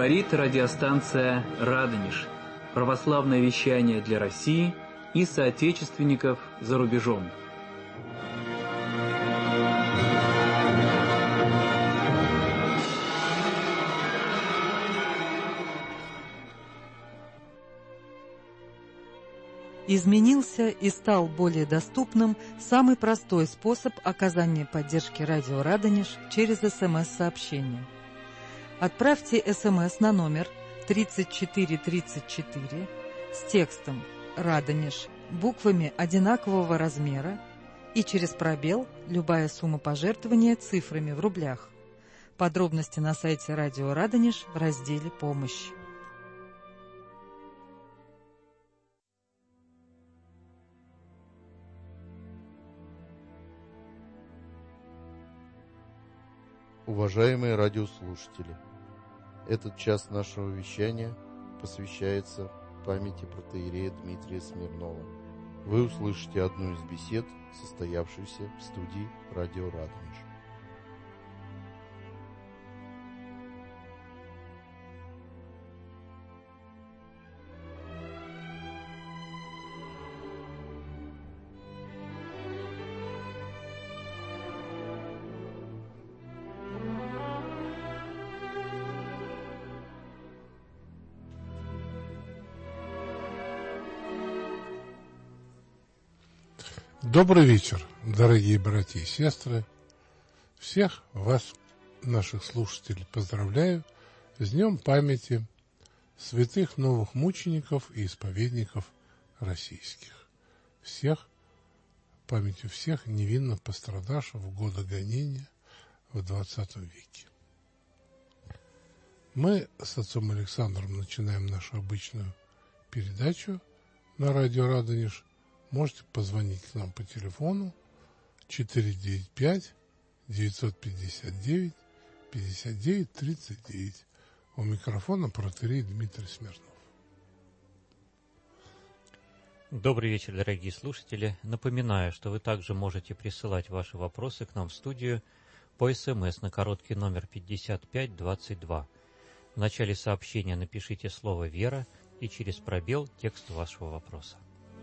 Говорит радиостанция «Радонеж». Православное вещание для России и соотечественников за рубежом. Изменился и стал более доступным самый простой способ оказания поддержки радио «Радонеж» через СМС-сообщение. Отправьте СМС на номер 3434 с текстом «Радонеж» буквами одинакового размера и через пробел любая сумма пожертвования цифрами в рублях. Подробности на сайте радио «Радонеж» в разделе «Помощь». Уважаемые радиослушатели, этот час нашего вещания посвящается памяти протоиерея Дмитрия Смирнова. Вы услышите одну из бесед, состоявшуюся в студии радио «Радонеж». Добрый вечер, дорогие братья и сестры. Всех вас, наших слушателей, поздравляю с Днем памяти святых новых мучеников и исповедников российских. Всех, памятью всех невинно пострадавших в годы гонения в XX веке. Мы с отцом Александром начинаем нашу обычную передачу на радио «Радонеж». Можете позвонить к нам по телефону 495-959-5939. У микрофона протоиерей Дмитрий Смирнов. Добрый вечер, дорогие слушатели. Напоминаю, что вы также можете присылать ваши вопросы к нам в студию по СМС на короткий номер 5522. В начале сообщения напишите слово «Вера» и через пробел текст вашего вопроса.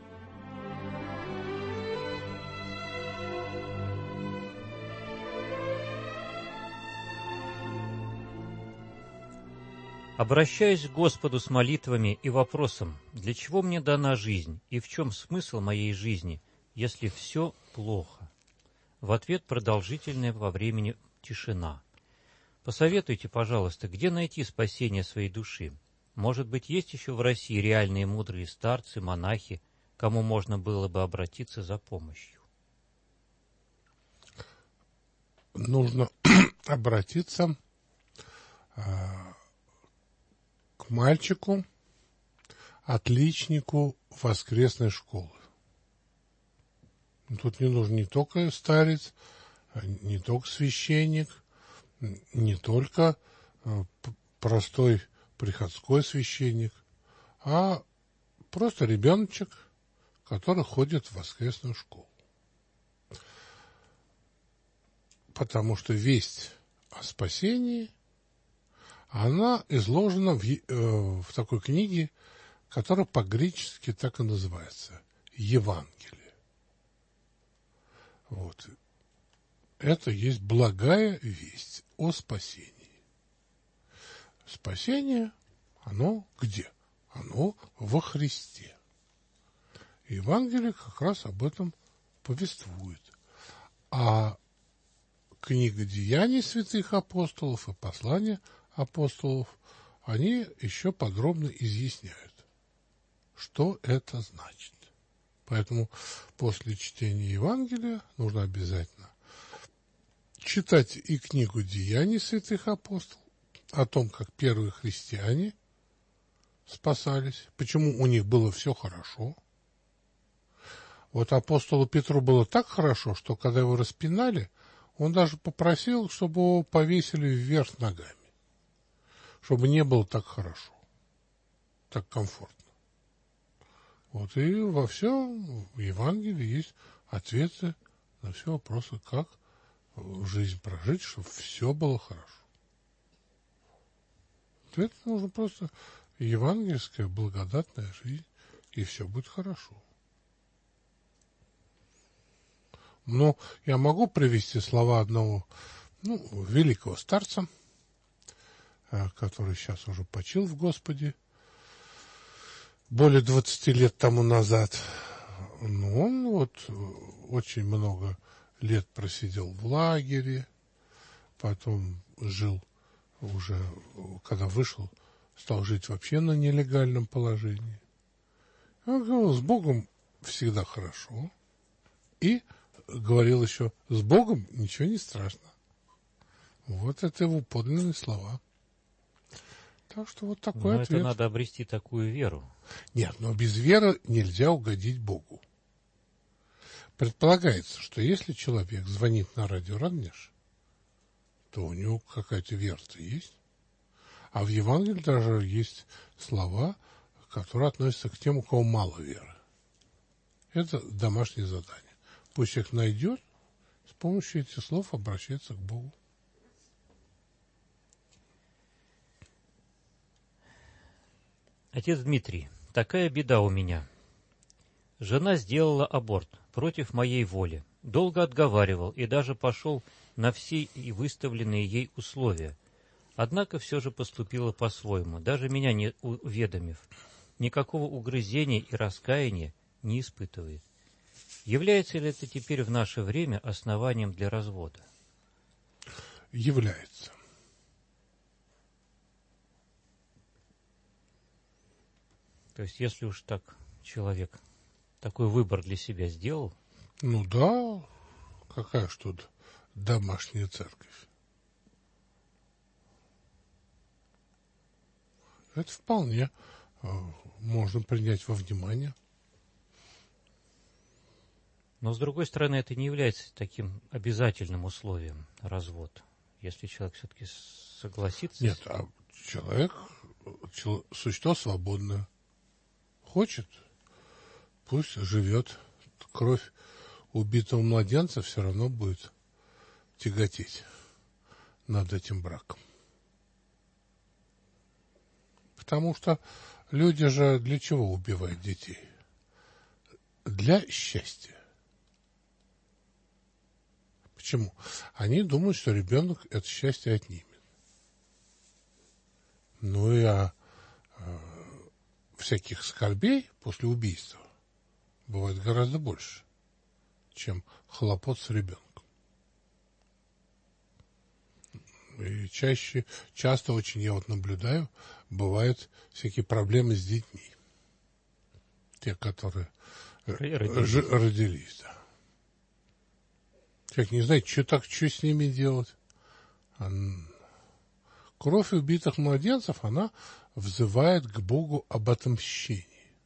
Обращаюсь к Господу с молитвами и вопросом, для чего мне дана жизнь и в чем смысл моей жизни, если все плохо? В ответ продолжительная во времени тишина. Посоветуйте, пожалуйста, где найти спасение своей души? Может быть, есть еще в России реальные мудрые старцы, монахи, кому можно было бы обратиться за помощью? Нужно обратиться к мальчику, отличнику воскресной школы. Тут не нужен не только старец, не только священник, не только простой приходской священник, а просто ребеночек, который ходит в воскресную школу. Потому что весть о спасении, она изложена в такой книге, которая по-гречески так и называется – Евангелие. Вот. Это есть благая весть о спасении. Спасение, оно где? Оно во Христе. Евангелие как раз об этом повествует. А книга «Деяний святых апостолов» и «Послания апостолов», они еще подробно изъясняют, что это значит. Поэтому после чтения Евангелия нужно обязательно читать и книгу «Деяний святых апостолов», о том, как первые христиане спасались, почему у них было все хорошо. Вот апостолу Петру было так хорошо, что когда его распинали, он даже попросил, чтобы его повесили вверх ногами, чтобы не было так хорошо, так комфортно. Вот и во всем в Евангелии есть ответы на все вопросы, как жизнь прожить, чтобы все было хорошо. Это нужно просто евангельская благодатная жизнь, и все будет хорошо. Но я могу привести слова одного великого старца, который сейчас уже почил в Господе, более 20 лет тому назад. Но он очень много лет просидел в лагере, потом жил уже, когда вышел, стал жить вообще на нелегальном положении. Он говорил, с Богом всегда хорошо. И говорил еще, с Богом ничего не страшно. Вот это его подлинные слова. Так что вот такой ответ. Но это надо обрести такую веру. Нет, но без веры нельзя угодить Богу. Предполагается, что если человек звонит на радио Радонеж, то у него какая-то вера-то есть. А в Евангелии даже есть слова, которые относятся к тем, у кого мало веры. Это домашнее задание. Пусть человек найдет, с помощью этих слов обращается к Богу. Отец Дмитрий, такая беда у меня. Жена сделала аборт против моей воли. Долго отговаривал и даже пошел на все и выставленные ей условия. Однако все же поступила по-своему, даже меня не уведомив. Никакого угрызения и раскаяния не испытывает. Является ли это теперь в наше время основанием для развода? Является. То есть, если уж так человек такой выбор для себя сделал? Ну да, какая ж тут домашняя церковь. Это вполне можно принять во внимание. Но, с другой стороны, это не является таким обязательным условием развод. Если человек все-таки согласится... Нет, а человек, существо свободное. Хочет, пусть живет. Кровь убитого младенца все равно будет тяготеть над этим браком. Потому что люди же для чего убивают детей? Для счастья. Почему? Они думают, что ребенок это счастье отнимет. Ну и всяких скорбей после убийства бывает гораздо больше, чем хлопот с ребенком. И часто очень я наблюдаю, бывают всякие проблемы с детьми. Те, которые родились, да. Человек не знает, что с ними делать. Кровь убитых младенцев, она взывает к Богу об отмщении.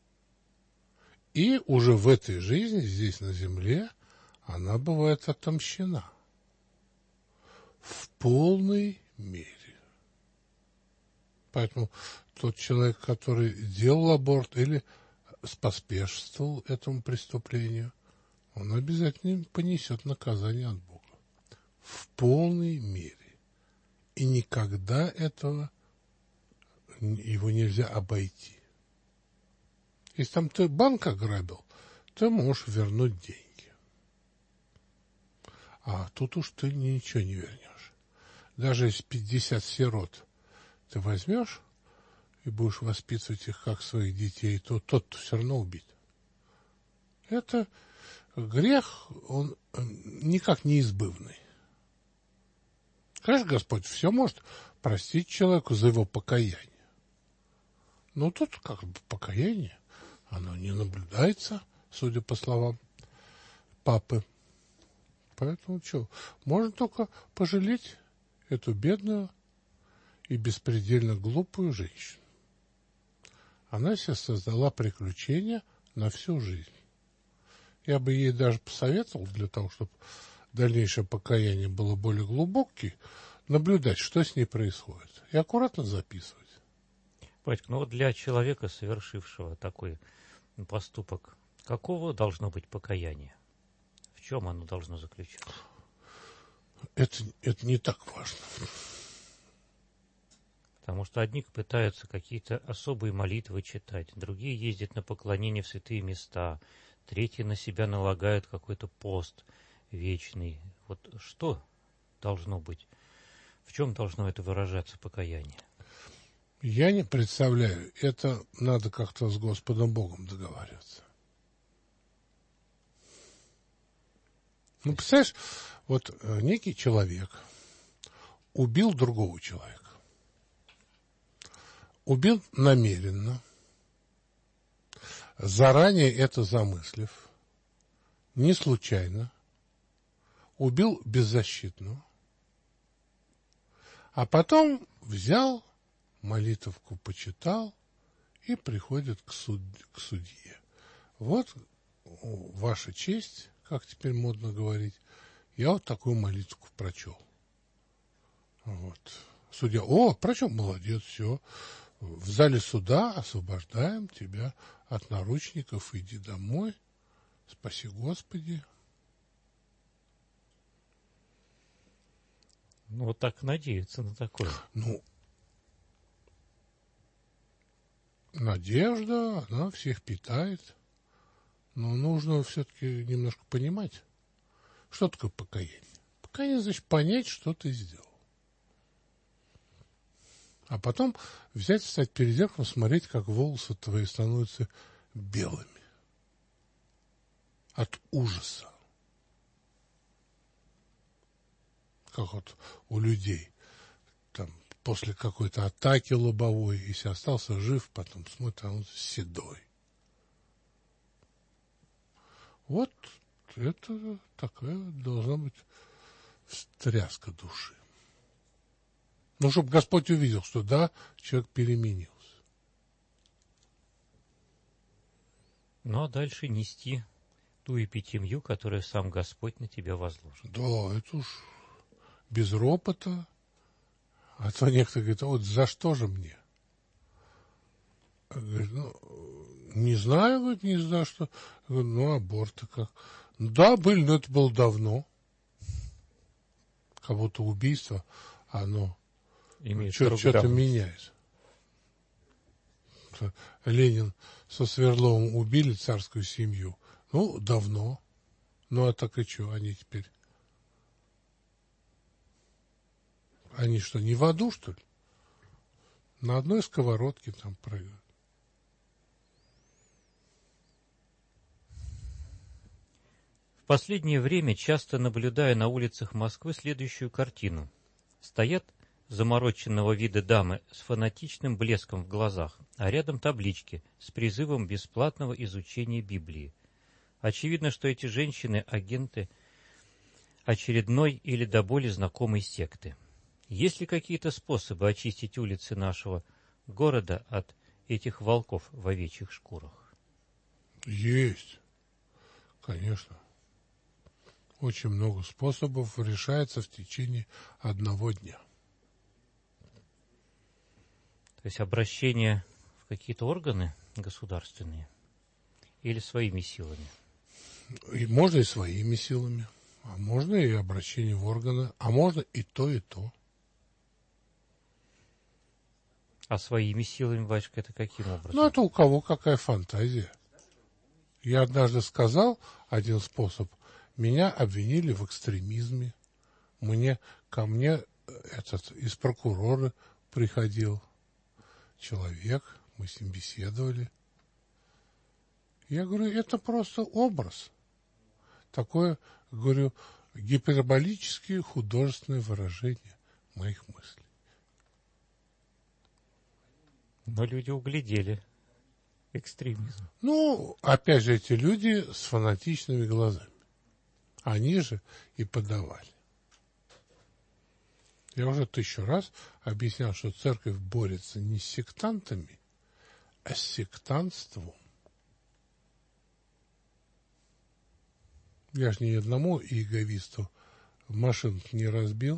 И уже в этой жизни, здесь на земле, она бывает отомщена. В полной мере. Поэтому тот человек, который делал аборт или споспешствовал этому преступлению, он обязательно понесет наказание от Бога. В полной мере. И никогда его нельзя обойти. Если там ты банк ограбил, ты можешь вернуть деньги. А тут уж ты ничего не вернешь. Даже если 50 сирот ты возьмешь и будешь воспитывать их как своих детей, то тот все равно убит. Это грех, он никак не избывный. Конечно, Господь все может простить человеку за его покаяние. Но тут как бы покаяние, оно не наблюдается, судя по словам папы. Поэтому что, можно только пожалеть эту бедную и беспредельно глупую женщину. Она себе создала приключения на всю жизнь. Я бы ей даже посоветовал, для того, чтобы дальнейшее покаяние было более глубоким, наблюдать, что с ней происходит, и аккуратно записывать. Батька, ну вот для человека, совершившего такой поступок, какого должно быть покаяние? В чем оно должно заключаться? Это не так важно. Потому что одни пытаются какие-то особые молитвы читать, другие ездят на поклонение в святые места, третьи на себя налагают какой-то пост вечный. Вот что должно быть? В чем должно это выражаться покаяние? Я не представляю. Это надо как-то с Господом Богом договариваться. Ну, представляешь, вот некий человек убил другого человека. Убил намеренно, заранее это замыслив, не случайно, убил беззащитного, а потом взял, молитвовку почитал и приходит к судье. Вот, ваша честь, как теперь модно говорить, я вот такую молитву прочел. Вот. Судья, прочел, молодец, все. В зале суда освобождаем тебя от наручников, иди домой. Спаси Господи. Ну, вот так надеяться на такое. Ну, надежда, она всех питает. Но нужно все-таки немножко понимать, что такое покаяние. Покаяние значит понять, что ты сделал. А потом взять, встать перед зеркалом, смотреть, как волосы твои становятся белыми. От ужаса. Как вот у людей. Там, после какой-то атаки лобовой, если остался жив, потом смотрит, а он седой. Вот это такая должна быть встряска души. Ну, чтобы Господь увидел, что да, человек переменился. Ну, а дальше нести ту эпитемью, которую сам Господь на тебя возложит. Да, это уж без ропота. А то некоторые говорят, вот за что же мне? Говорит, не знаю, говорит, не знаю, что. Говорю, аборты как. Да, были, но это было давно. Как будто убийство, оно что-то меняет. Ленин со Свердловым убили царскую семью. Ну, давно. Ну, а так и что, они теперь? Они что, не в аду, что ли? На одной сковородке там прыгают. В последнее время часто наблюдаю на улицах Москвы следующую картину. Стоят замороченного вида дамы с фанатичным блеском в глазах, а рядом таблички с призывом бесплатного изучения Библии. Очевидно, что эти женщины – агенты очередной или до боли знакомой секты. Есть ли какие-то способы очистить улицы нашего города от этих волков в овечьих шкурах? Есть, конечно. Очень много способов решается в течение одного дня. То есть обращение в какие-то органы государственные или своими силами? И можно и своими силами, а можно и обращение в органы, а можно и то, и то. А своими силами, батюшка, это каким образом? Ну, это у кого какая фантазия. Я однажды сказал один способ. Меня обвинили в экстремизме. Ко мне из прокурора приходил человек, мы с ним беседовали. Я говорю, это просто образ. Такое, говорю, гиперболические художественные выражения моих мыслей. Но люди углядели экстремизм. Ну, опять же, эти люди с фанатичными глазами. Они же и подавали. Я уже 1000 раз объяснял, что церковь борется не с сектантами, а с сектантством. Я же ни одному иеговисту машину не разбил.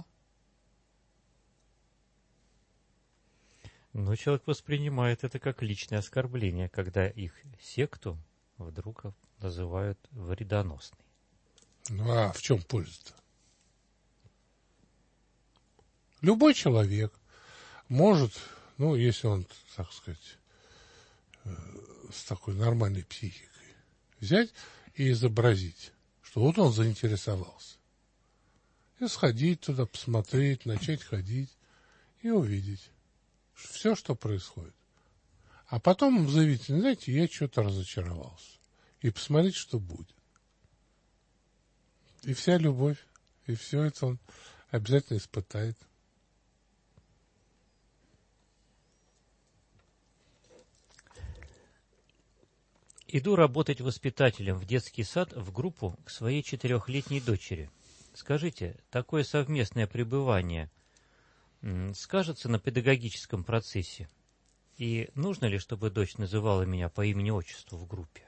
Но человек воспринимает это как личное оскорбление, когда их секту вдруг называют вредоносной. Ну, а в чем польза-то? Любой человек может Ну, если он, так сказать, с такой нормальной психикой, взять и изобразить, что вот он заинтересовался. И сходить туда, посмотреть, начать ходить и увидеть все, что происходит. А потом заявить, знаете, я что-то разочаровался. И посмотреть, что будет. И вся любовь, и все это он обязательно испытает. Иду работать воспитателем в детский сад в группу к своей 4-летней дочери. Скажите, такое совместное пребывание скажется на педагогическом процессе? И нужно ли, чтобы дочь называла меня по имени-отчеству в группе?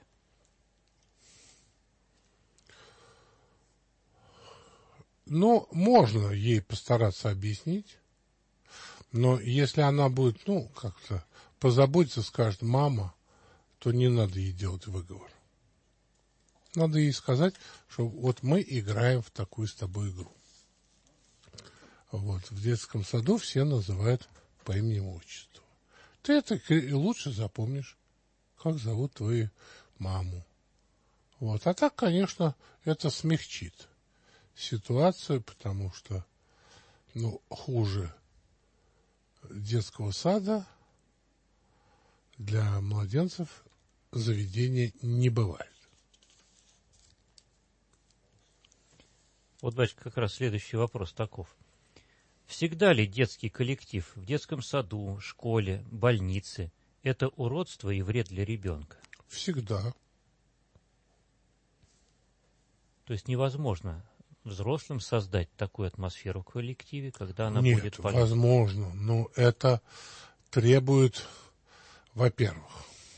Ну, можно ей постараться объяснить, но если она будет, как-то позаботиться, скажет «мама», то не надо ей делать выговор. Надо ей сказать, что вот мы играем в такую с тобой игру. Вот, в детском саду все называют по имени-отчеству. Ты это и лучше запомнишь, как зовут твою маму. Вот, а так, конечно, это смягчит ситуацию, потому что, хуже детского сада для младенцев заведения не бывает. Вот, батюшка, как раз следующий вопрос таков. Всегда ли детский коллектив в детском саду, школе, больнице – это уродство и вред для ребенка? Всегда. То есть невозможно взрослым создать такую атмосферу в коллективе, когда она Нет, будет полезна? возможно, но это требует, во-первых,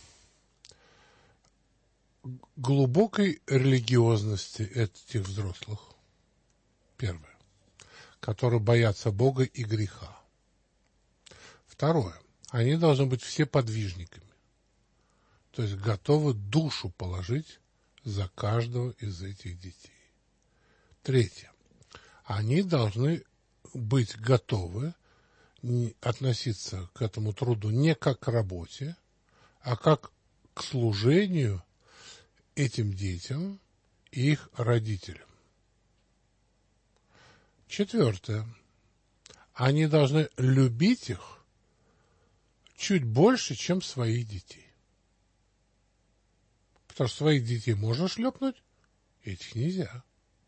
глубокой религиозности этих взрослых. Первое. Которые боятся Бога и греха. Второе. Они должны быть все подвижниками. То есть готовы душу положить за каждого из этих детей. Третье. Они должны быть готовы относиться к этому труду не как к работе, а как к служению этим детям и их родителям. Четвертое. Они должны любить их чуть больше, чем своих детей. Потому что своих детей можно шлепнуть, этих нельзя.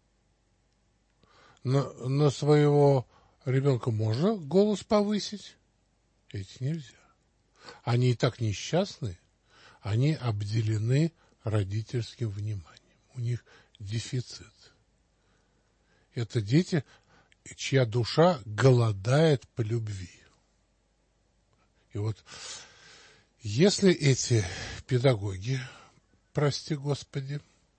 На своего ребенка можно голос повысить, этих нельзя. Они и так несчастны, они обделены родительским вниманием. У них дефицит. Это дети, чья душа голодает по любви. И вот если эти педагоги, прости Господи,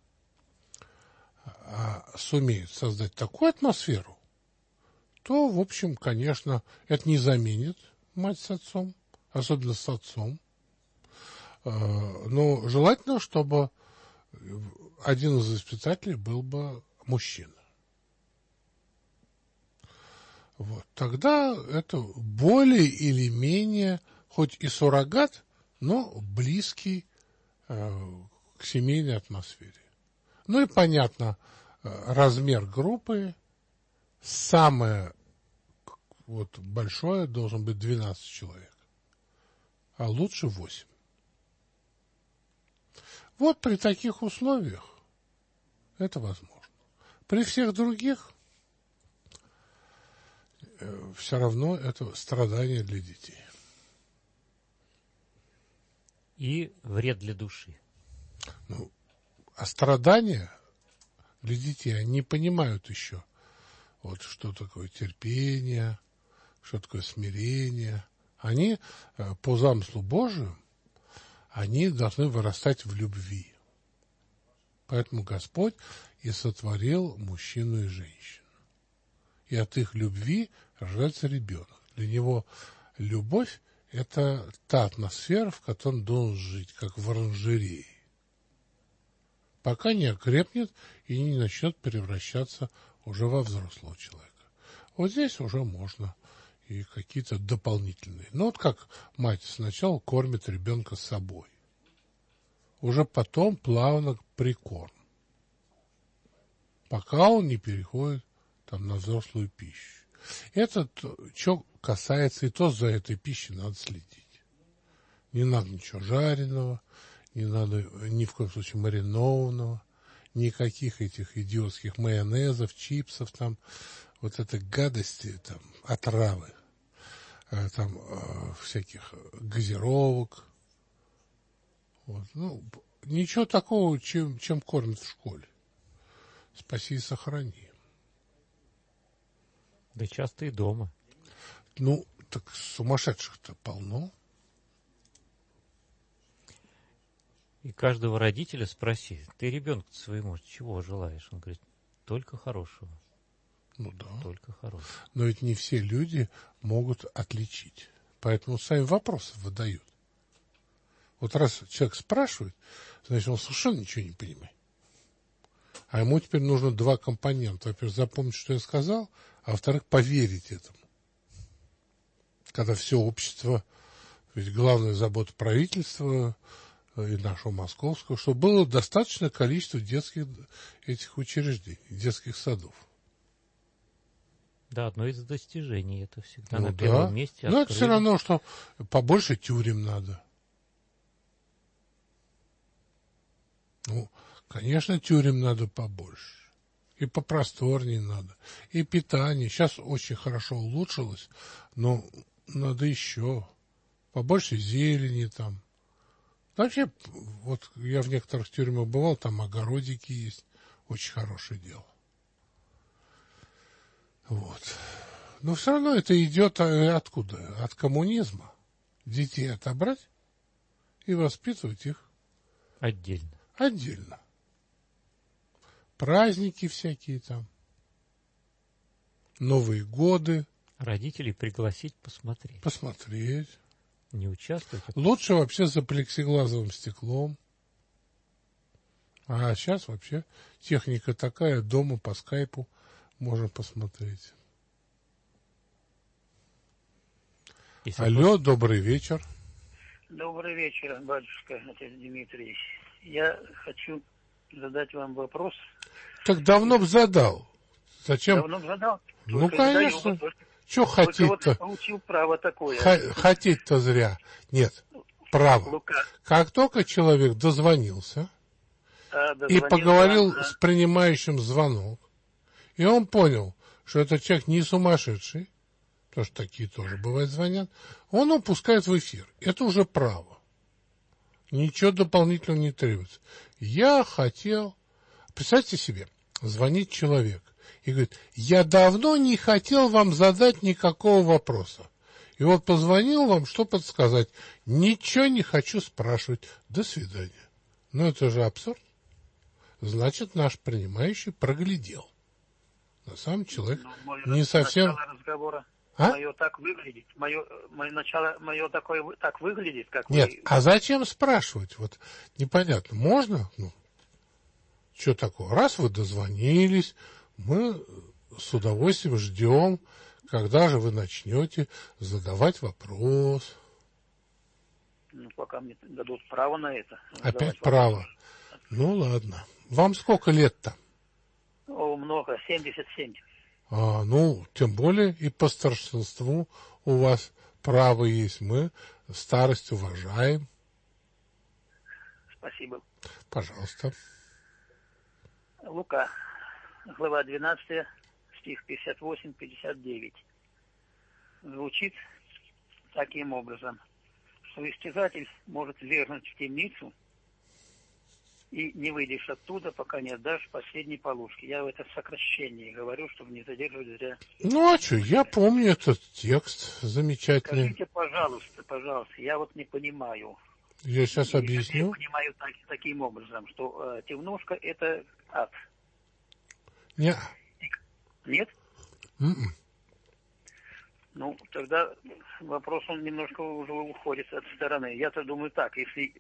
сумеют создать такую атмосферу, то, в общем, конечно, это не заменит мать с отцом, особенно с отцом. Но желательно, чтобы один из воспитателей был бы мужчина. Вот. Тогда это более или менее, хоть и суррогат, но близкий к семейной атмосфере. Ну и понятно, размер группы, самое большое должен быть 12 человек, а лучше 8. Вот при таких условиях это возможно. При всех других все равно это страдание для детей. И вред для души. А страдания для детей, они не понимают еще, что такое терпение, что такое смирение. Они по замыслу Божию, они должны вырастать в любви. Поэтому Господь и сотворил мужчину и женщину. И от их любви рождается ребенок. Для него любовь – это та атмосфера, в которой он должен жить, как в оранжерее. Пока не окрепнет и не начнет превращаться уже во взрослого человека. Вот здесь уже можно и какие-то дополнительные. Ну, вот как мать сначала кормит ребенка собой. Уже потом плавно прикорм. Пока он не переходит там на взрослую пищу. Это что касается, и то за этой пищей надо следить. Не надо ничего жареного, не надо ни в коем случае маринованного, никаких этих идиотских майонезов, чипсов, там, вот этой гадости, там, отравы, там, всяких газировок. Вот. Ну, ничего такого, чем кормят в школе. Спаси и сохрани. Да часто и дома. Ну, так сумасшедших-то полно. И каждого родителя спроси, ты ребенку своему чего желаешь? Он говорит, только хорошего. Ну да. Только хорошего. Но ведь не все люди могут отличить. Поэтому сами вопросы выдают. Вот раз человек спрашивает, значит, он совершенно ничего не понимает. А ему теперь нужно два компонента. Во-первых, запомнить, что я сказал, а во-вторых, поверить этому. Когда все общество, ведь главная забота правительства и нашего московского, чтобы было достаточное количество детских этих учреждений, детских садов. Да, одно из достижений это всегда Ну на да. первом месте. Но это все равно, что побольше тюрем надо. Ну, конечно, тюрем надо побольше. И попросторнее надо. И питание. Сейчас очень хорошо улучшилось, но надо еще. Побольше зелени там. Вообще, вот я в некоторых тюрьмах бывал, там огородики есть. Очень хорошее дело. Вот. Но все равно это идет откуда? От коммунизма. Детей отобрать и воспитывать их Отдельно. отдельно. Праздники всякие там. Новые годы. Родителей пригласить посмотреть. Посмотреть. Не участвовать. Лучше вообще за плексиглазовым стеклом. А сейчас вообще техника такая, дома по скайпу можно посмотреть. Алло, добрый вечер. Добрый вечер, батюшка, отец Дмитрий. Я хочу задать вам вопрос. Так давно бы задал. Зачем? Давно бы задал? Ну, конечно. Что хотеть-то? Вот получил право такое. Хотеть-то зря. Нет, право. Лука. Как только человек дозвонился и поговорил с принимающим звонок, и он понял, что этот человек не сумасшедший, потому что такие тоже бывают звонят, он упускает в эфир. Это уже право. Ничего дополнительного не требуется. Я хотел... Представьте себе, звонит человек и говорит, я давно не хотел вам задать никакого вопроса. И вот позвонил вам, что подсказать. Ничего не хочу спрашивать. До свидания. Ну, это же абсурд. Значит, наш принимающий проглядел. На самом деле человек не совсем... Начало разговора А? мое так выглядит. Начало мое такое так выглядит, как Нет, вы... а зачем спрашивать? Вот непонятно. Можно? Ну, что такое? Раз вы дозвонились, мы с удовольствием ждем, когда же вы начнете задавать вопрос. Ну, пока мне дадут право на это. Опять право. Ну, ладно. Вам сколько лет-то? О, много, 77. Ну, тем более и по старшинству у вас право есть. Мы старость уважаем. Спасибо. Пожалуйста. Лука, глава 12, стих 58-59. Звучит таким образом, что истязатель может ввергнуть в темницу, и не выйдешь оттуда, пока не отдашь последней полушки. Я в это сокращении говорю, чтобы не задерживать зря. Ну, а что, я помню этот текст замечательный. Скажите, пожалуйста, я вот не понимаю. Я сейчас объясню. Я понимаю таким образом, что темнушка – это ад. Нет. Нет? Mm-mm. Ну, тогда вопрос, он немножко уже уходит от стороны. Я-то думаю так, если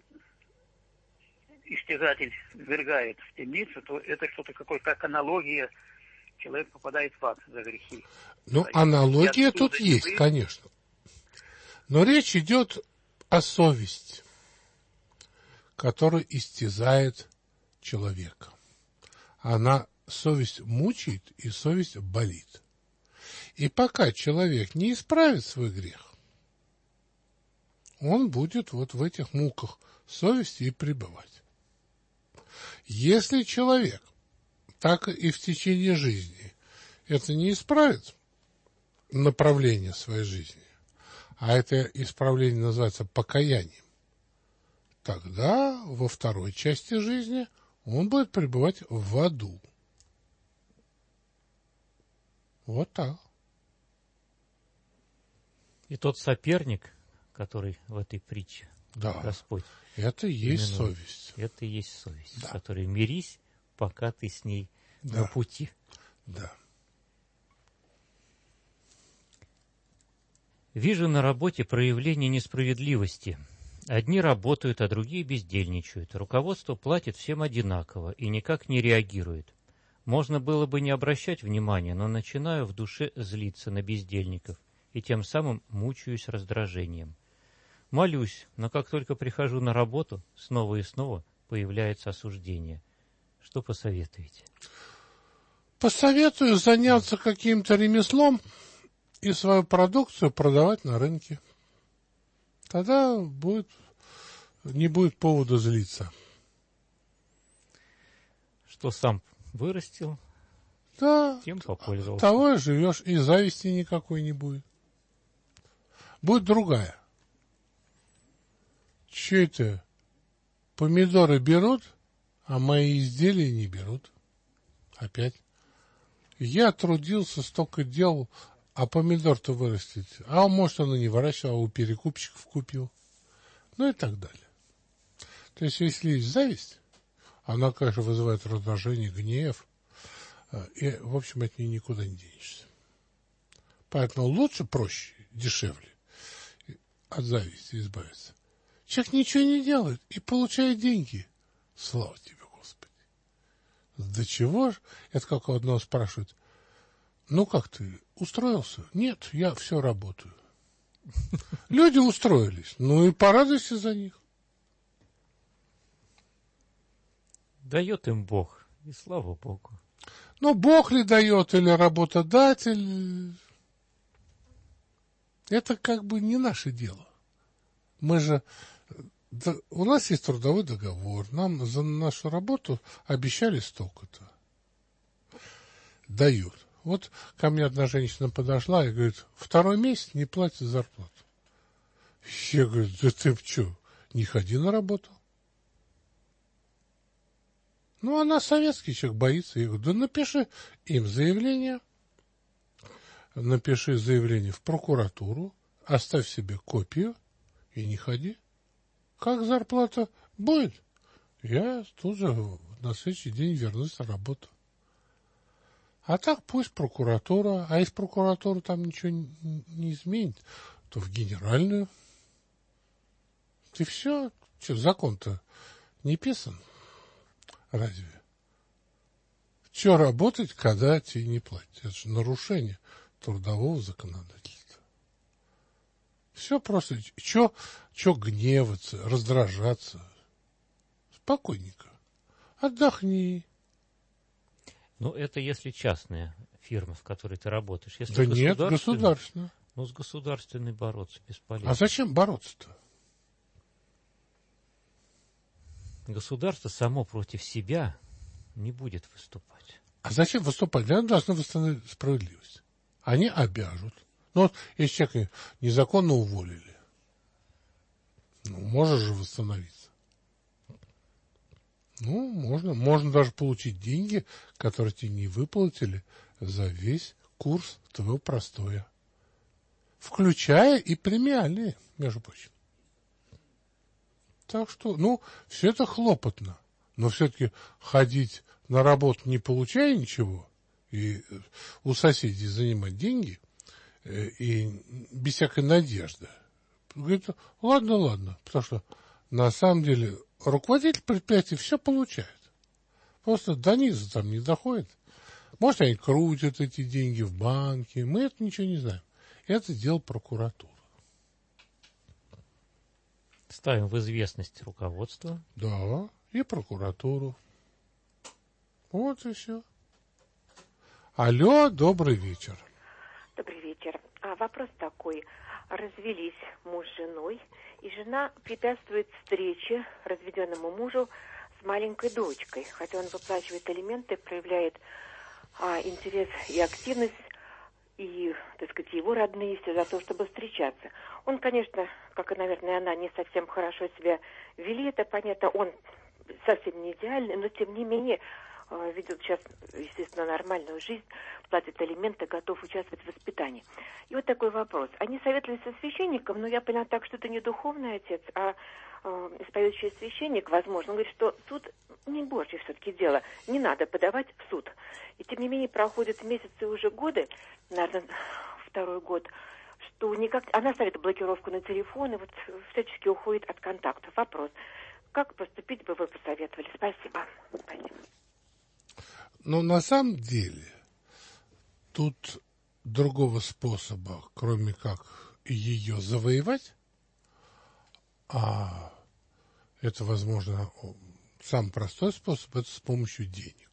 истязатель ввергает в темницу, то это что-то какое, как аналогия человек попадает в ад за грехи. Ну, аналогия тут есть, конечно. Но речь идет о совести, которая истязает человека. Совесть мучает, и совесть болит. И пока человек не исправит свой грех, он будет вот в этих муках совести и пребывать. Если человек так и в течение жизни это не исправит, направление своей жизни, а это исправление называется покаянием, тогда во второй части жизни он будет пребывать в аду. Вот так. И тот соперник, который в этой притче, Да, Господь, это и есть именует, совесть. это и есть совесть, Да. с которой мирись, пока ты с ней на пути. Да. Вижу на работе проявление несправедливости. Одни работают, а другие бездельничают. Руководство платит всем одинаково и никак не реагирует. Можно было бы не обращать внимания, но начинаю в душе злиться на бездельников и тем самым мучаюсь раздражением. Молюсь, но как только прихожу на работу, снова и снова появляется осуждение. Что посоветуете? Посоветую заняться каким-то ремеслом и свою продукцию продавать на рынке. Тогда не будет повода злиться. Что сам вырастил, Да, тем попользовался. того и живешь, и зависти никакой не будет. Будет другая. Че это? Помидоры берут, а мои изделия не берут. Опять. Я трудился, столько делал, а помидор-то вырастить. А может, он и не выращивал, а у перекупщиков купил. Ну и так далее. То есть, если есть зависть, она, конечно, вызывает раздражение, гнев. И, в общем, от нее никуда не денешься. Поэтому лучше, проще, дешевле от зависти избавиться. Человек ничего не делает и получает деньги. Слава тебе, Господи. До чего ж? Это как у одного спрашивают. Ну, как ты, устроился? Нет, я все работаю. Люди устроились. Ну и порадуйся за них. Дает им Бог, и слава Богу. Ну, Бог ли дает, или работодатель, это как бы не наше дело. Мы же, у нас есть трудовой договор, нам за нашу работу обещали столько-то. Дают. Вот ко мне одна женщина подошла и говорит, 2-й месяц не платят зарплату. Я говорю, да ты что, не ходи на работу? Ну, она советский человек, боится. Я говорю, да напиши им заявление. Напиши заявление в прокуратуру, оставь себе копию и не ходи. Как зарплата будет? Я тут же на следующий день вернусь на работу. А так пусть прокуратура, а если прокуратура там ничего не изменит, то в генеральную. И все. Что, закон-то не писан? Разве? Что работать, когда тебе не платят? Это же нарушение трудового законодательства. Все просто. Что гневаться, раздражаться? Спокойненько. Отдохни. Ну, это если частная фирма, в которой ты работаешь. Если Да нет, государственная. Ну, с государственной бороться бесполезно. А зачем бороться-то? Государство само против себя не будет выступать. А зачем выступать? Они должны восстановить справедливость. Они обяжут. Ну, вот, если человека незаконно уволили, ну, можешь же восстановиться. Ну, можно даже получить деньги, которые тебе не выплатили за весь курс твоего простоя. Включая и премиальные, между прочим. Так что, ну, все это хлопотно. Но все-таки ходить на работу, не получая ничего, и у соседей занимать деньги, и без всякой надежды. Говорит, ладно, потому что на самом деле руководитель предприятия все получает. Просто до низа там не доходит. Может, они крутят эти деньги в банке. Мы это ничего не знаем. Это дело прокуратуры. Ставим в известность руководство. Да, и прокуратуру. Вот и все. Алло, добрый вечер. Добрый вечер. Вопрос такой. Развелись муж с женой, и жена препятствует встрече разведенному мужу с маленькой дочкой. Хотя он выплачивает алименты, проявляет интерес и активность, и, так сказать, его родные все за то, чтобы встречаться. Он, конечно, как и, наверное, она, не совсем хорошо себя вели, это понятно, он совсем не идеальный, но, тем не менее, ведет сейчас, естественно, нормальную жизнь, платит алименты, готов участвовать в воспитании. И вот такой вопрос. Они советовались со священником, но я поняла так, что это не духовный отец, а исповедующий священник, возможно. Он говорит, что суд не Божье все-таки дело, не надо подавать в суд. И тем не менее проходят месяцы, уже годы, наверное, второй год, что никак... Она ставит блокировку на телефон и вот всячески уходит от контактов. Вопрос. Как поступить бы вы посоветовали? Спасибо. Спасибо. Но на самом деле тут другого способа, кроме как ее завоевать, а это, возможно, самый простой способ, это с помощью денег.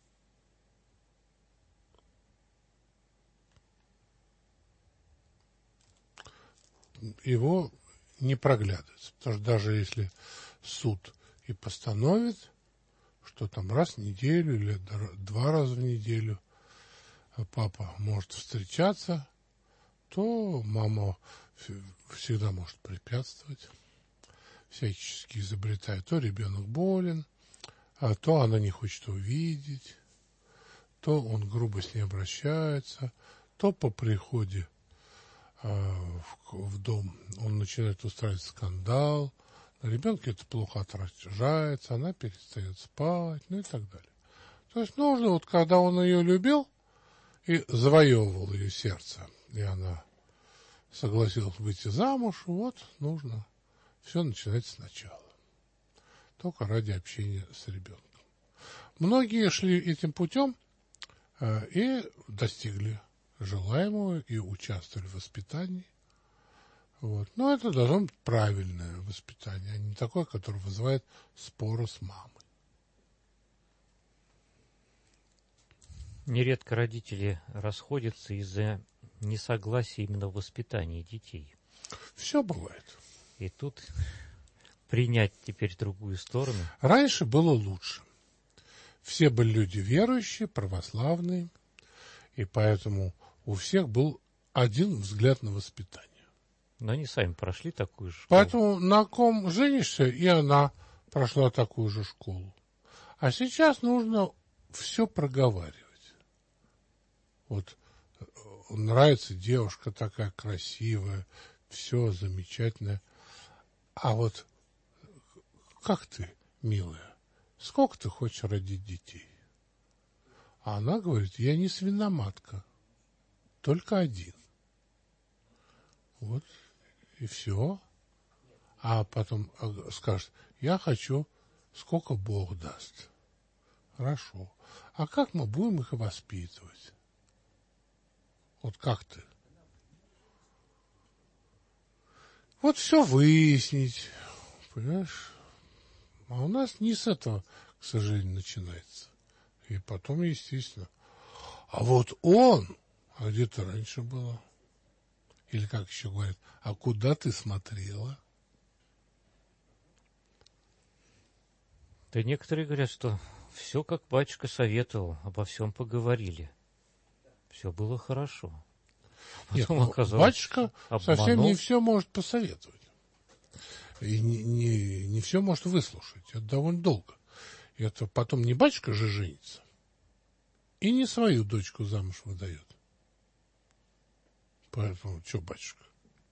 Его не проглядывается, потому что даже если суд и постановит, что там раз в неделю или 2 раза в неделю папа может встречаться, то мама всегда может препятствовать, всячески изобретает. То ребенок болен, а то она не хочет увидеть, то он грубо с ней обращается, то по приходе в дом он начинает устраивать скандал, на ребенке это плохо отражается, она перестает спать, ну и так далее. То есть нужно, вот когда он ее любил и завоевывал ее сердце, и она согласилась выйти замуж, вот нужно все начинать сначала. Только ради общения с ребенком. Многие шли этим путем и достигли желаемого и участвовали в воспитании. Вот. Но это должно быть правильное воспитание, а не такое, которое вызывает споры с мамой. Нередко родители расходятся из-за несогласия именно в воспитании детей. Все бывает. И тут принять теперь другую сторону. Раньше было лучше. Все были люди верующие, православные, и поэтому у всех был один взгляд на воспитание. Но они сами прошли такую же школу. Поэтому на ком женишься, и она прошла такую же школу. А сейчас нужно все проговаривать. Вот нравится девушка такая красивая, все замечательное. А вот как ты, милая, сколько ты хочешь родить детей? А она говорит, я не свиноматка, только один. Вот, и все. А потом скажет, я хочу, сколько Бог даст. Хорошо. А как мы будем их воспитывать? Вот как ты? Вот все выяснить, понимаешь? А у нас не с этого, к сожалению, начинается. И потом, естественно. А вот он, а где ты раньше была? Или как еще говорят, а куда ты смотрела? Да некоторые говорят, что все, как батюшка советовал, обо всем поговорили. Все было хорошо. Потом нет, оказалось, батюшка совсем не все может посоветовать. И не все может выслушать. Это довольно долго. И это потом не батюшка же женится. И не свою дочку замуж выдает. Поэтому, что, батюшка?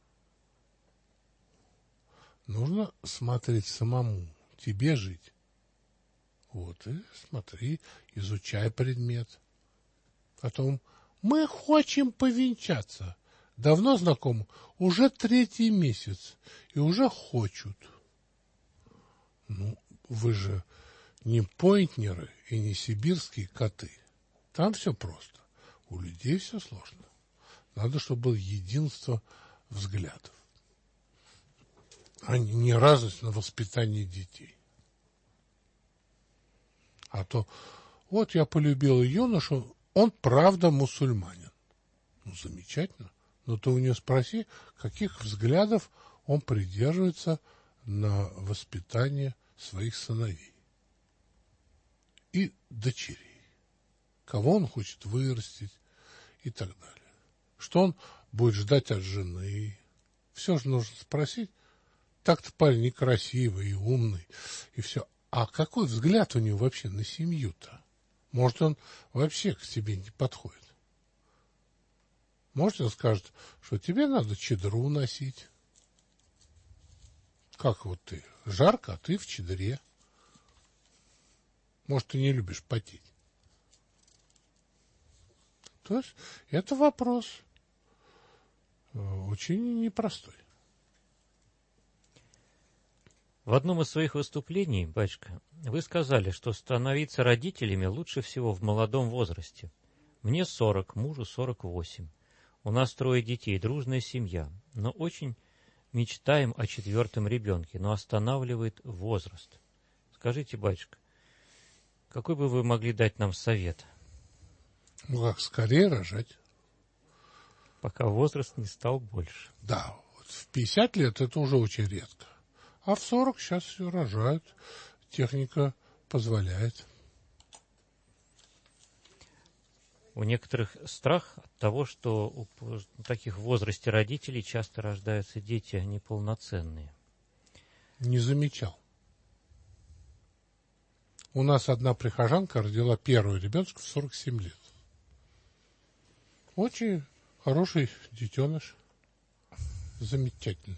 Нужно смотреть самому, тебе жить. Вот, и смотри, изучай предмет. Потом, мы хотим повенчаться. Давно знакомы, уже 3-й месяц, и уже хочут. Ну, вы же не пойнтнеры и не сибирские коты. Там все просто. У людей все сложно. Надо, чтобы было единство взглядов, а не разность на воспитание детей. А то, вот я полюбил юношу, он правда мусульманин. Ну, замечательно. Но ты у него спроси, каких взглядов он придерживается на воспитание своих сыновей и дочерей. Кого он хочет вырастить и так далее. Что он будет ждать от жены. Все же нужно спросить. Так-то парень и красивый, и умный, и все. А какой взгляд у него вообще на семью-то? Может, он вообще к тебе не подходит? Может, он скажет, что тебе надо чадру носить. Как вот ты? Жарко, а ты в чадре. Может, ты не любишь потеть. То есть, это вопрос очень непростой. В одном из своих выступлений, батюшка, вы сказали, что становиться родителями лучше всего в молодом возрасте. Мне 40, мужу 48. У нас 3 детей, дружная семья, но очень мечтаем о 4-м ребенке, но останавливает возраст. Скажите, батюшка, какой бы вы могли дать нам совет? Ну, как скорее рожать. Пока возраст не стал больше. Да, вот в 50 лет это уже очень редко. А в 40 сейчас все рожают. Техника позволяет. У некоторых страх от того, что у таких в возрасте родителей часто рождаются дети неполноценные. Не замечал. У нас одна прихожанка родила первого ребенка в 47 лет. Очень хороший детеныш. Замечательный.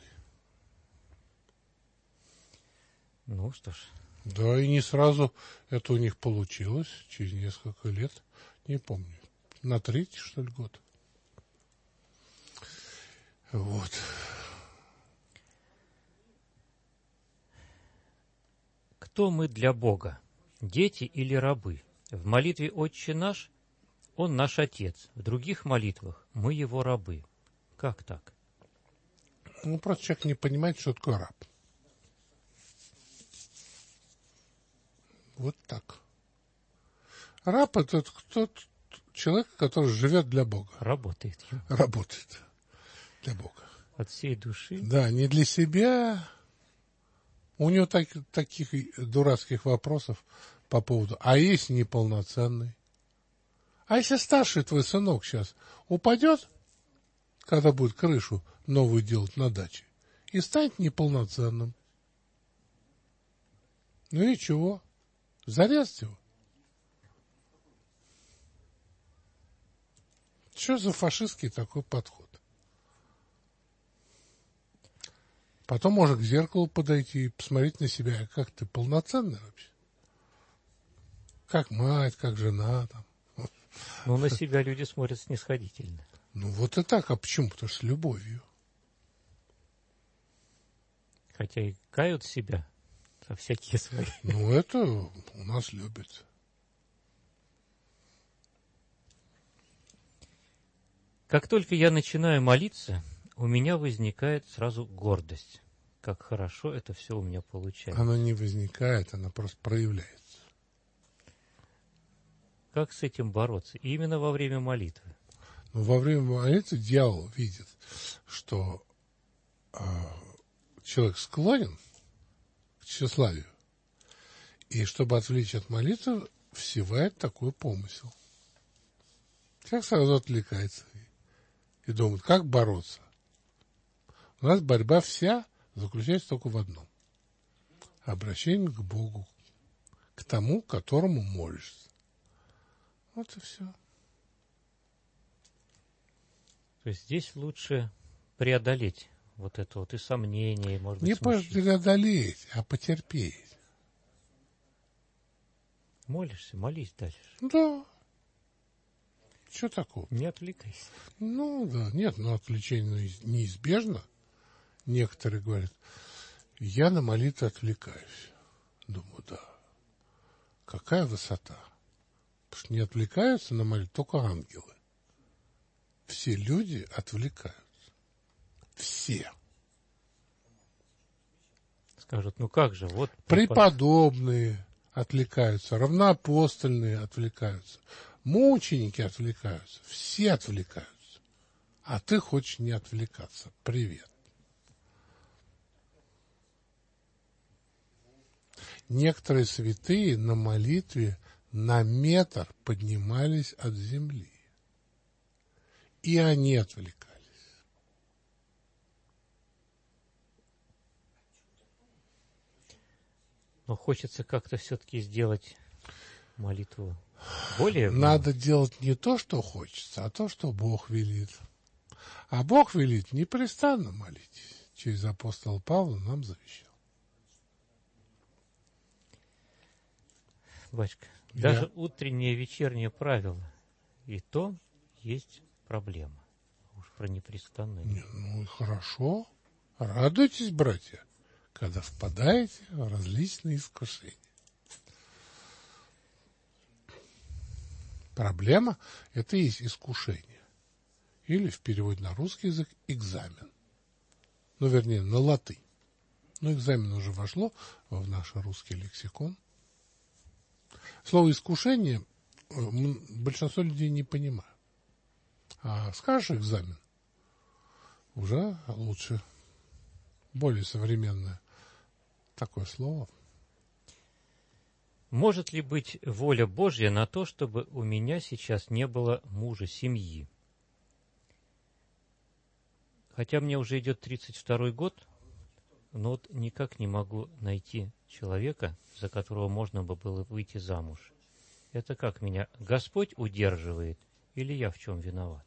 Ну что ж. Да, и не сразу это у них получилось. Через несколько лет. Не помню. На 3-й, что ли, год. Вот. Кто мы для Бога? Дети или рабы? В молитве «Отче наш» Он наш Отец. В других молитвах мы Его рабы. Как так? Ну, просто человек не понимает, что такое раб. Вот так. Раб — это тот человек, который живет для Бога. Работает. Работает для Бога. От всей души. Да, не для себя. У него таких дурацких вопросов по поводу, а если неполноценный? А если старший твой сынок сейчас упадет, когда будет крышу новую делать на даче, и станет неполноценным? Ну и чего? Зарезать его? Что за фашистский такой подход? Потом можно к зеркалу подойти и посмотреть на себя, как ты полноценный вообще. Как мать, как жена там. Но на себя люди смотрят снисходительно. Ну вот и так, а почему? Потому что с любовью. Хотя и кают себя за всякие свои. Ну это у нас любят. Как только я начинаю молиться, у меня возникает сразу гордость. Как хорошо это все у меня получается. Она не возникает, она просто проявляется. Как с этим бороться? И именно во время молитвы. Но во время молитвы дьявол видит, что человек склонен к тщеславию. И чтобы отвлечь от молитвы, всевает такой помысел. Человек сразу отвлекается и думает, как бороться. У нас борьба вся заключается только в одном. Обращение к Богу, к тому, которому молишься. Вот и все. То есть здесь лучше преодолеть вот это вот и сомнение, и, может быть, Не преодолеть, а потерпеть. Молишься, молись дальше. Да. Что такого? Не отвлекайся. Ну, да, нет, но отвлечение неизбежно. Некоторые говорят, я на молитву отвлекаюсь. Думаю, да. Какая высота. Потому что не отвлекаются на молитву только ангелы. Все люди отвлекаются. Все. Скажут, ну как же, вот... Преподобные отвлекаются, равноапостольные отвлекаются, мученики отвлекаются, все отвлекаются. А ты хочешь не отвлекаться. Привет. Некоторые святые на молитве на метр поднимались от земли. И они отвлекались. Но хочется как-то все-таки сделать молитву более... Надо делать не то, что хочется, а то, что Бог велит. А Бог велит непрестанно молитесь. Через апостола Павла нам завещал. Батюшка, даже утреннее и вечернее правило, и то есть проблема. Уж про непрестанное. Ну, хорошо. Радуйтесь, братья, когда впадаете в различные искушения. Проблема – это и есть искушение. Или в переводе на русский язык – экзамен. Ну, вернее, на латынь. Но экзамен уже вошло в наш русский лексикон. Слово «искушение» большинство людей не понимает. А скажешь экзамен, уже лучше, более современное такое слово. Может ли быть воля Божья на то, чтобы у меня сейчас не было мужа, семьи? Хотя мне уже идет 32-й год, но вот никак не могу найти человека, за которого можно бы было выйти замуж. Это как меня Господь удерживает или я в чем виноват?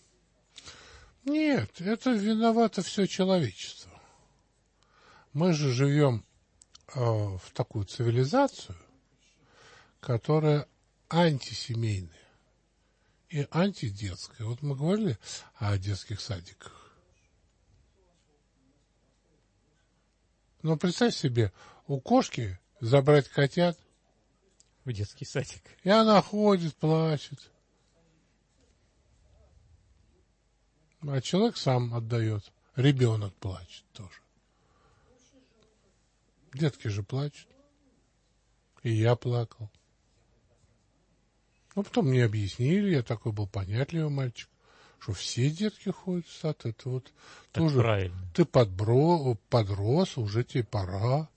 Нет, это виновато все человечество. Мы же живем в такую цивилизацию, которая антисемейная и антидетская. Вот мы говорили о детских садиках. Но представь себе, у кошки забрать котят, В детский садик. и она ходит, плачет. А человек сам отдает. Ребенок плачет тоже. Детки же плачут. И я плакал. Ну, потом мне объяснили, я такой был понятливый мальчик, что все детки ходят в сад. Это вот Так тоже правильно. ты подрос, уже тебе пора.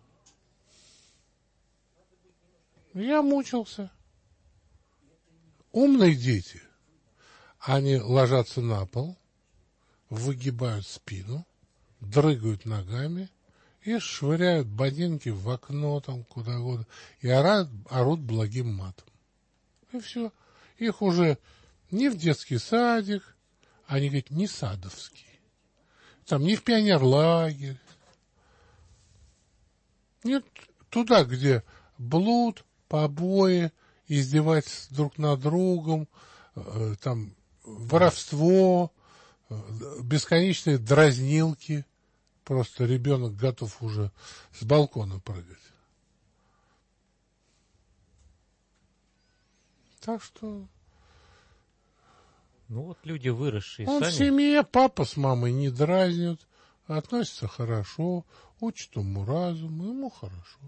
Я мучился. Умные дети, они ложатся на пол, выгибают спину, дрыгают ногами и швыряют ботинки в окно там куда угодно и орут благим матом. И все. Их уже не в детский садик, они говорят, не садовский. Там не в пионерлагерь. Нет, туда, где блуд, побои, издевательства друг над другом, там воровство, бесконечные дразнилки. Просто ребенок готов уже с балкона прыгать. Так что... Ну вот люди, выросшие Он сами... в семье, папа с мамой не дразнят, относятся хорошо, учат уму-разуму, ему хорошо.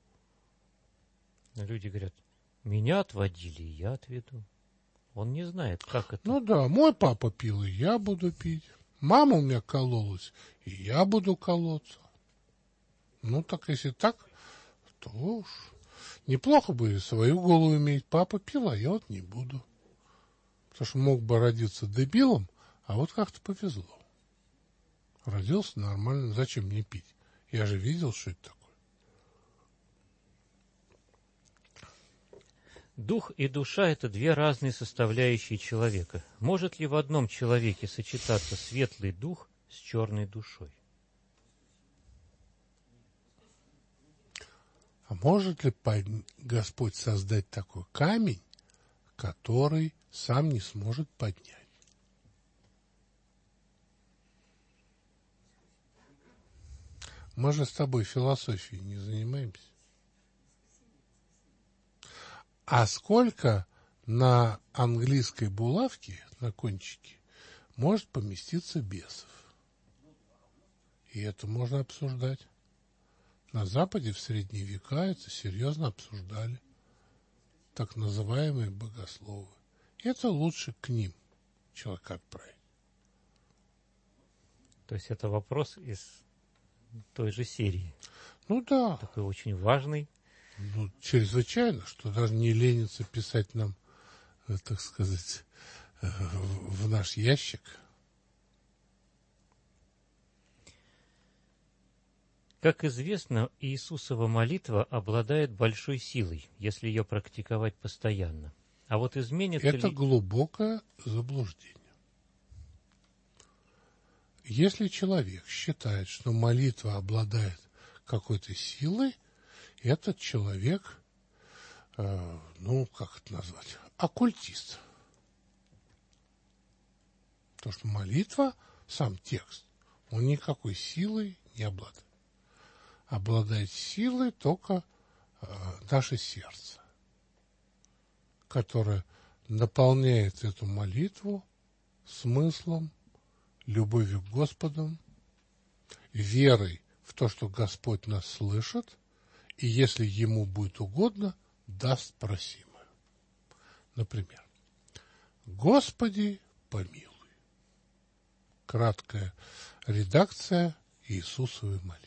Люди говорят, меня отводили, и я отведу. Он не знает, как это. Ну да, мой папа пил, и я буду пить. Мама у меня кололась, и я буду колоться. Ну так, если так, то уж неплохо бы свою голову иметь. Папа пил, а я вот не буду. Потому что мог бы родиться дебилом, а вот как-то повезло. Родился нормально, зачем мне пить? Я же видел, что это такое. Дух и душа – это две разные составляющие человека. Может ли в одном человеке сочетаться светлый дух с черной душой? А может ли Господь создать такой камень, который сам не сможет поднять? Мы же с тобой философией не занимаемся. А сколько на английской булавке, на кончике, может поместиться бесов? И это можно обсуждать. На Западе в средние века это серьезно обсуждали. Так называемые богословы. Это лучше к ним человека отправить. То есть это вопрос из той же серии. Ну да. Такой очень важный. Ну, чрезвычайно, что даже не ленится писать нам, так сказать, в наш ящик. Как известно, Иисусова молитва обладает большой силой, если ее практиковать постоянно. А вот изменится Это ли... глубокое заблуждение. Если человек считает, что молитва обладает какой-то силой, этот человек, как это назвать, оккультист. Потому что молитва, сам текст, он никакой силой не обладает. Обладает силой только наше сердце, которое наполняет эту молитву смыслом, любовью к Господу, верой в то, что Господь нас слышит, и если Ему будет угодно, даст просимое. Например, «Господи, помилуй». Краткая редакция Иисусовой молитвы.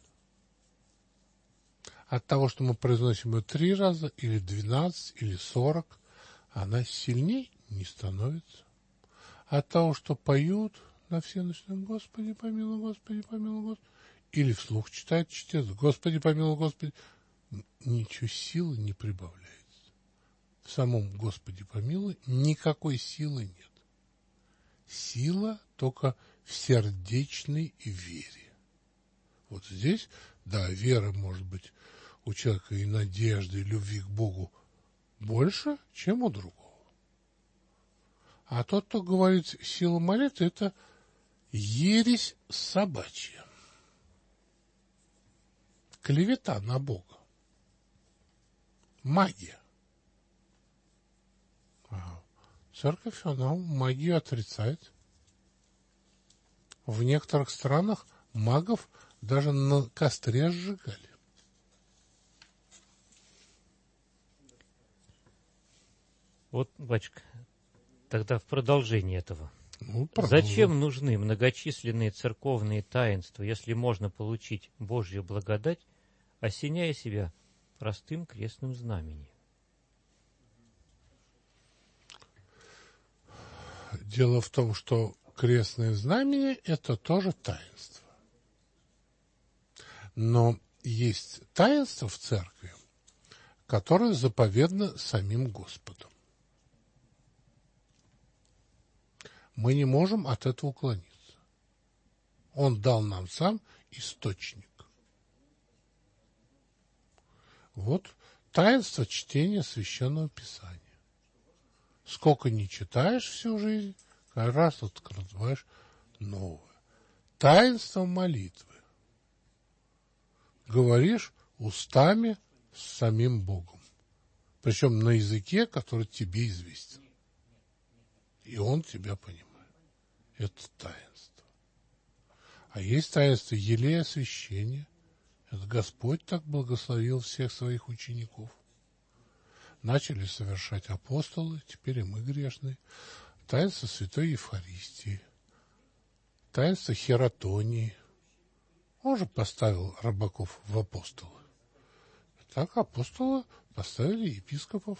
От того, что мы произносим ее 3 раза, или 12, или 40, она сильней не становится. От того, что поют на все начинают «Господи, помилуй, Господи, помилуй, Господи», или вслух читает чтец «Господи, помилуй, Господи», ничего силы не прибавляется. В самом «Господи, помилуй» никакой силы нет. Сила только в сердечной вере. Вот здесь, да, вера может быть у человека и надежды, и любви к Богу больше, чем у другого. А тот, кто говорит сила молитвы, это ересь собачья. Клевета на Бога. Магия. Церковь, она магию отрицает. В некоторых странах магов даже на костре сжигали. Вот, батюшка, тогда в продолжении этого. Продолжим. Зачем нужны многочисленные церковные таинства, если можно получить Божью благодать, осеняя себя простым крестным знамением? Дело в том, что крестное знамение – это тоже таинство. Но есть таинство в церкви, которое заповедано самим Господом. Мы не можем от этого уклониться. Он дал нам сам источник. Вот таинство чтения Священного Писания. Сколько не читаешь всю жизнь, каждый раз открываешь новое. Таинство молитвы. Говоришь устами с самим Богом. Причем на языке, который тебе известен. И Он тебя понимает. Это таинство. А есть таинство елея освящения. Это Господь так благословил всех своих учеников. Начали совершать апостолы, теперь и мы грешные. Таинство Святой Евхаристии. Таинство хератонии. Он же поставил рабаков в апостолы. Так апостолы поставили епископов.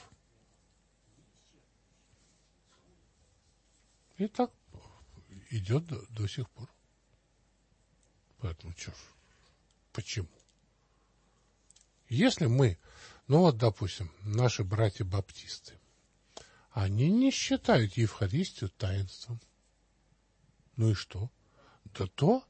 И так идет до сих пор. Поэтому почему? Если мы, допустим, наши братья-баптисты, они не считают Евхаристию таинством. Ну и что? Да то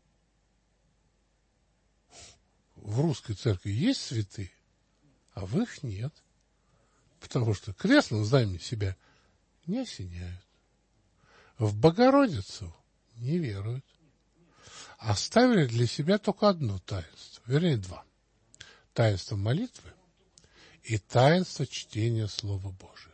в русской церкви есть святые, а в их нет. Потому что крестным знаменем себя не осеняют. В Богородицу не веруют. Оставили для себя только одно таинство, вернее 2. Таинство молитвы и таинство чтения Слова Божия.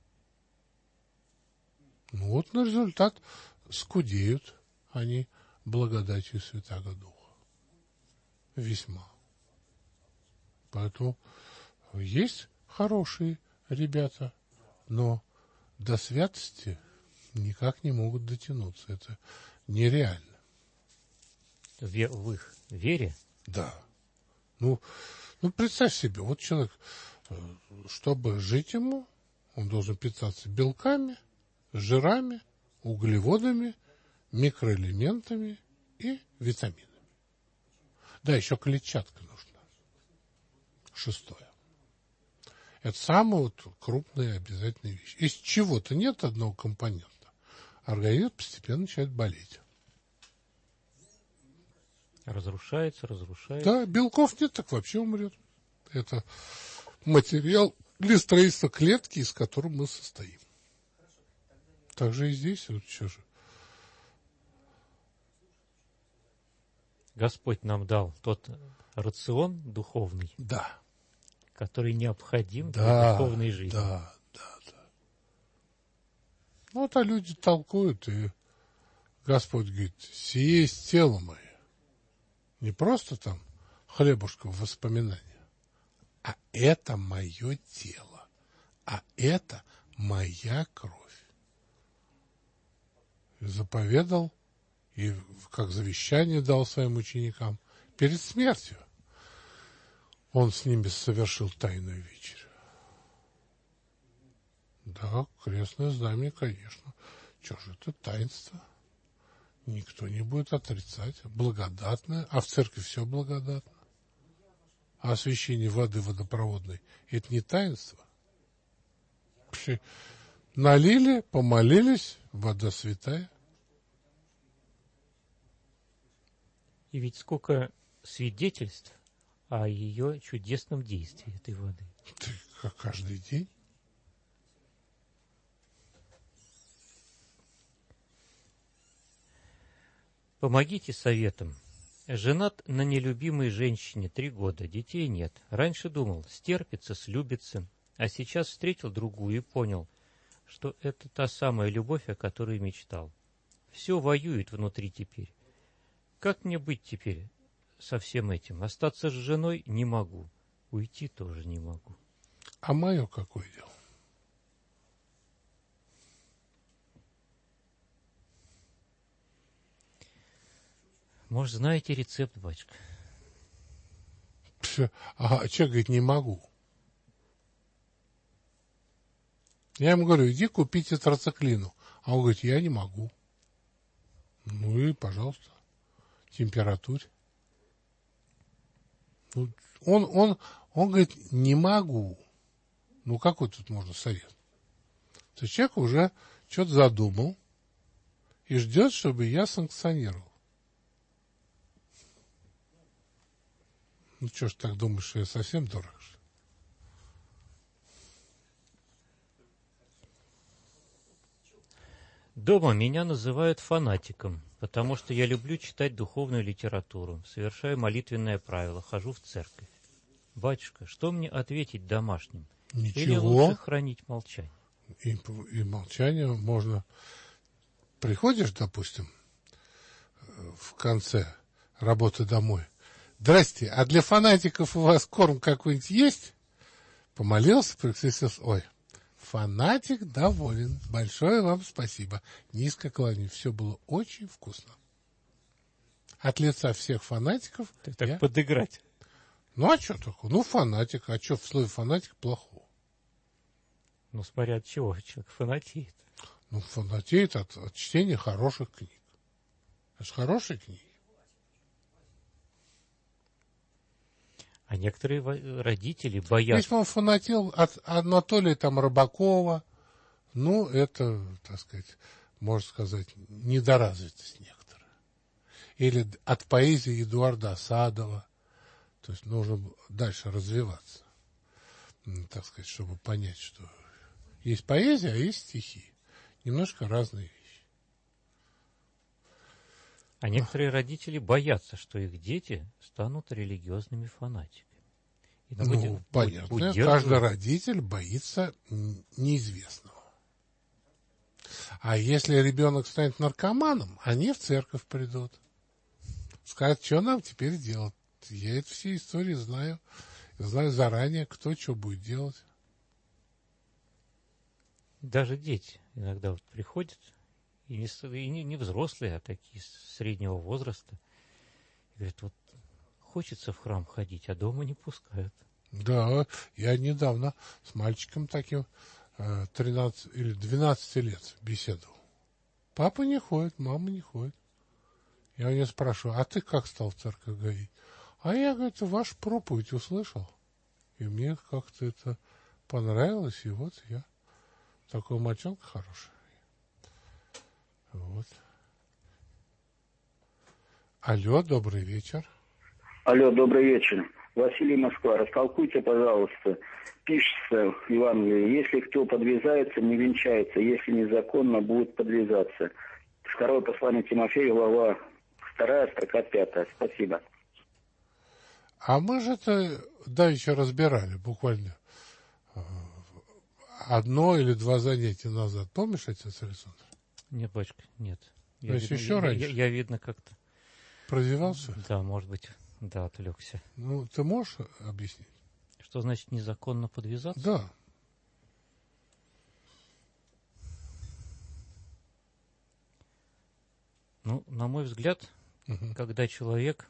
Ну вот на результат скудеют они благодатью Святаго Духа. Весьма. Поэтому есть хорошие ребята, но до святости никак не могут дотянуться. Это нереально. В их вере? Да. Ну, представь себе, вот человек, чтобы жить ему, он должен питаться белками, жирами, углеводами, микроэлементами и витаминами. Да, еще клетчатка нужна. 6. Это самая вот крупная обязательная вещь. Если чего-то нет одного компонента, организм постепенно начинает болеть. Разрушается. Да, белков нет, так вообще умрет. Это материал для строительства клетки, из которой мы состоим. Так же и здесь. Вот что же. Господь нам дал тот рацион духовный, Да. который необходим для духовной жизни. Да. Ну, вот а люди толкуют, и Господь говорит, сие есть тело мое. Не просто там хлебушка в воспоминания, а это мое тело, а это моя кровь. И заповедал, и как завещание дал своим ученикам перед смертью. Он с ними совершил тайную вечерю. Да, крестное знамение, конечно. Что же это таинство? Никто не будет отрицать. Благодатное. А в церкви все благодатно. А освящение воды водопроводной – это не таинство. Вообще, налили, помолились, вода святая. И ведь сколько свидетельств о ее чудесном действии этой воды. Как каждый день. Помогите советом. Женат на нелюбимой женщине 3 года, детей нет. Раньше думал, стерпится, слюбится, а сейчас встретил другую и понял, что это та самая любовь, о которой мечтал. Все воюет внутри теперь. Как мне быть теперь со всем этим? Остаться с женой не могу, уйти тоже не могу. А мое какое дело? Может, знаете рецепт, батюшка? Ага, человек говорит, не могу. Я ему говорю, иди купите тетрациклину. А он говорит, я не могу. Ну и, пожалуйста, температуре. Ну, он говорит, не могу. Ну, какой тут можно совет? То есть человек уже что-то задумал и ждет, чтобы я санкционировал. Ну, что ж так думаешь, что я совсем дурак? Дома меня называют фанатиком, потому что я люблю читать духовную литературу, совершаю молитвенное правило, хожу в церковь. Батюшка, что мне ответить домашним? Ничего. Или лучше хранить молчание? И молчание можно... Приходишь, допустим, в конце работы домой. Здрасте, а для фанатиков у вас корм какой-нибудь есть? Помолился, прикрестился. Ой, фанатик доволен. Большое вам спасибо. Низко кланяюсь. Все было очень вкусно. От лица всех фанатиков... Так подыграть. Ну, а что такое? Ну, фанатик. А что в слове фанатик плохого? Ну, смотря от чего человек фанатеет. Ну, фанатеет от чтения хороших книг. Это же хорошие книги. А некоторые родители боятся. Если он фанател от Анатолия там Рыбакова, ну, это, так сказать, можно сказать, недоразвитость некоторая. Или от поэзии Эдуарда Асадова. То есть нужно дальше развиваться, так сказать, чтобы понять, что есть поэзия, а есть стихи. Немножко разные вещи. А некоторые родители боятся, что их дети станут религиозными фанатиками. Понятно. Каждый родитель боится неизвестного. А если ребенок станет наркоманом, они в церковь придут. Скажут, что нам теперь делать. Я эти все истории знаю. Знаю заранее, кто что будет делать. Даже дети иногда вот приходят, и не взрослые, а такие среднего возраста. И говорят, вот хочется в храм ходить, а дома не пускают. Да, я недавно с мальчиком таким 13 или 12 лет беседовал. Папа не ходит, мама не ходит. Я у нее спрашиваю, а ты как стал в церковь ходить? А я, говорит, вашу проповедь услышал. И мне как-то это понравилось, и вот я такой мальчонка хороший. Вот. Алло, добрый вечер. Алло, добрый вечер. Василий, Москва. Растолкуйте, пожалуйста. Пишется в Евангелии, если кто подвязается, не венчается, если незаконно будет подвязаться. Второе послание Тимофею, глава 2, строка 5. Спасибо. А мы же это давеча разбирали, буквально одно или два занятия назад. Помнишь, отец Александр? Нет, батюшка, нет. То есть еще раньше? Я, видно, как-то... Продвигался? Да, может быть, да, отвлекся. Ну, ты можешь объяснить? Что значит незаконно подвязаться? Да. Ну, на мой взгляд, когда человек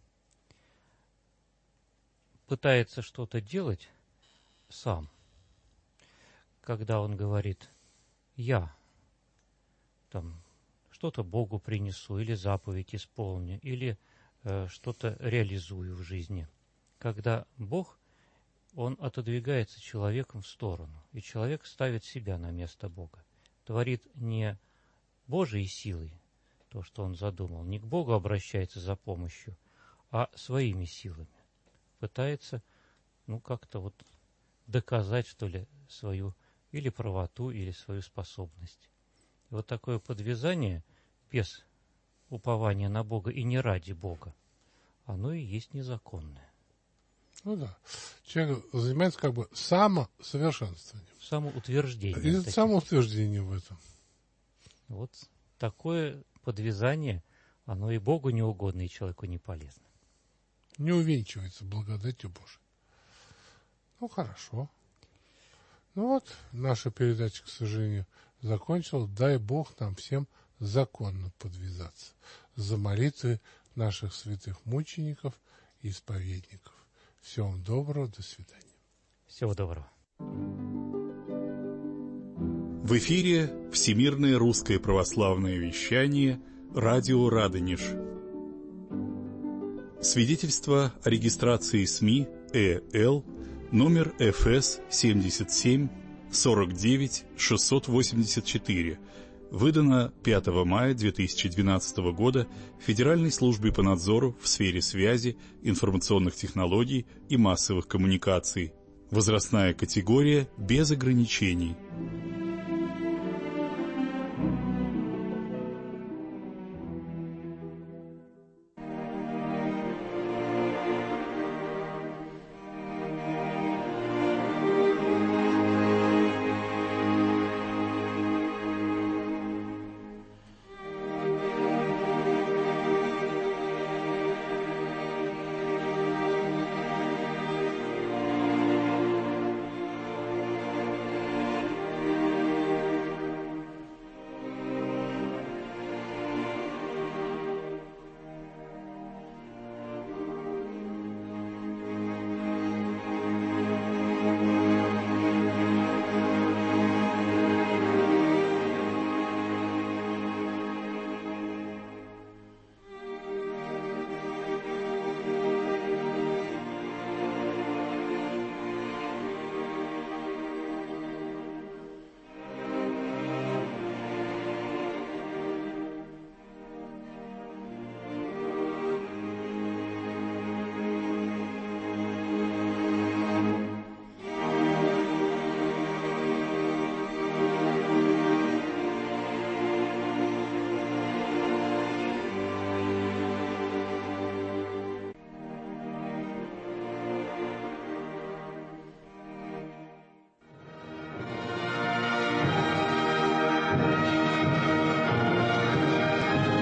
пытается что-то делать сам, когда он говорит, я там что-то Богу принесу, или заповедь исполню, или что-то реализую в жизни. Когда Бог, он отодвигается человеком в сторону, и человек ставит себя на место Бога. Творит не Божьей силой то, что он задумал, не к Богу обращается за помощью, а своими силами. Пытается, как-то вот доказать, что ли, свою или правоту, или свою способность. И вот такое подвязание без упования на Бога и не ради Бога, оно и есть незаконное. Ну да. Человек занимается как бы самосовершенствованием. Самоутверждением. И самоутверждением в этом. Вот такое подвязание, оно и Богу не угодно, и человеку не полезно. Не увенчивается благодатью Божией. Ну, хорошо. Ну вот, наша передача, к сожалению, закончилась. Дай Бог нам всем законно подвязаться за молитвы наших святых мучеников и исповедников. Всего вам доброго, до свидания. Всего доброго. В эфире Всемирное русское православное вещание «Радио Радонеж». Свидетельство о регистрации СМИ ЭЛ номер ФС 77 49 684, выдано 5 мая 2012 года Федеральной службой по надзору в сфере связи, информационных технологий и массовых коммуникаций. Возрастная категория без ограничений.